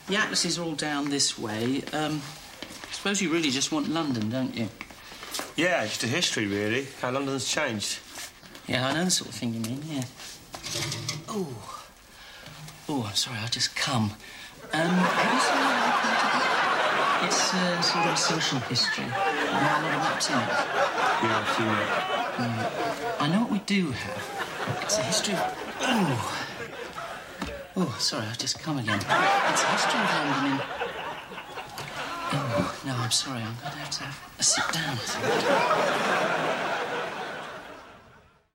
The atlases are all down this way. I suppose you really just want London, don't you? Yeah, just a history, really. How London's changed. Yeah, I know the sort of thing you mean, yeah. Oh, I'm sorry, I'll just come. Have you seen that? It's sort of social history. There are a lot of maps in it. Yeah, I've seen that. I know what we do have. It's a history of... Oh, sorry, I've just come again. It's a history of London in... Oh, no, I'm sorry, I'm going to have a sit down, I think.